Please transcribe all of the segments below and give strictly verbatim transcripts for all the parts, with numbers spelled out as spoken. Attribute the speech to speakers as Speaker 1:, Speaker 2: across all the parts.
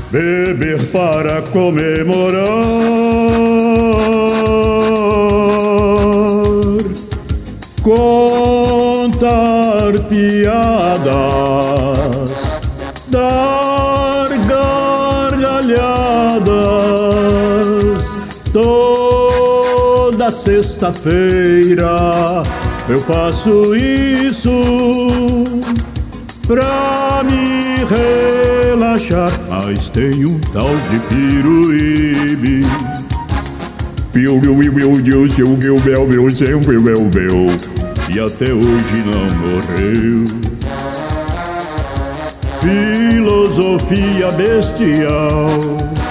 Speaker 1: beber para comemorar, contar piadas, dar gargalhadas. Toda sexta-feira eu faço isso pra me relaxar, mas tem um tal de Piruíbe. Piuruí, meu Deus, seu meu bel, meu sempre meu bel, e até hoje não morreu. Filosofia bestial,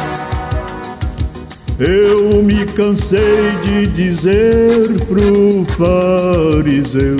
Speaker 1: eu me cansei de dizer pro fariseu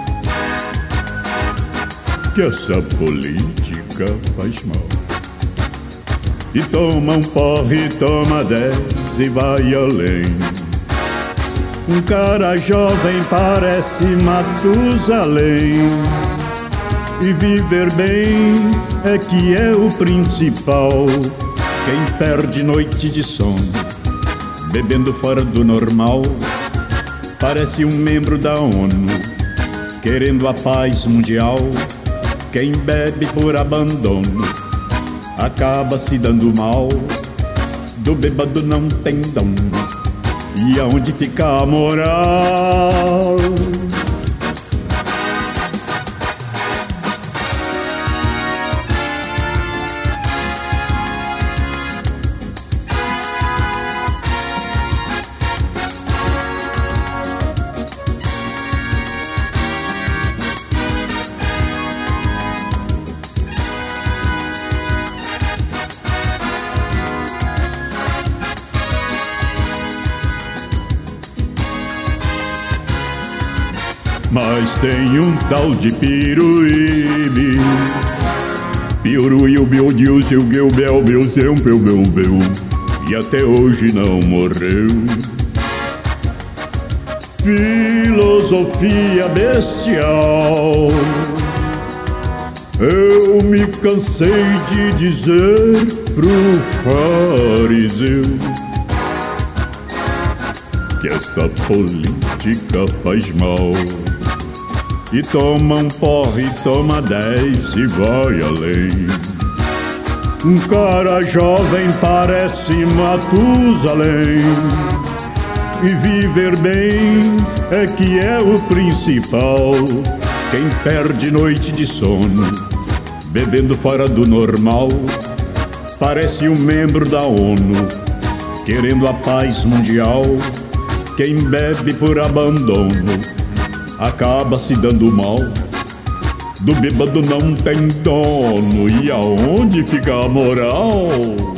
Speaker 1: que essa política faz mal. E toma um porre, toma dez e vai além. Um cara jovem parece Matusalém, e viver bem é que é o principal. Quem perde noite de sono, bebendo fora do normal, parece um membro da ONU, querendo a paz mundial. Quem bebe por abandono acaba se dando mal. Do bêbado não tem dono, e aonde fica a moral? Mas tem um tal de Piruíbe. Piruí, o meu Deus, o meu bel, meu sempre o meu bel, e até hoje não morreu. Filosofia bestial, eu me cansei de dizer pro fariseu que essa política faz mal. E toma um porre, toma dez e vai além. Um cara jovem parece Matusalém, e viver bem é que é o principal. Quem perde noite de sono, bebendo fora do normal, parece um membro da ONU, querendo a paz mundial. Quem bebe por abandono acaba se dando mal. Do bêbado não tem dono, e aonde fica a moral?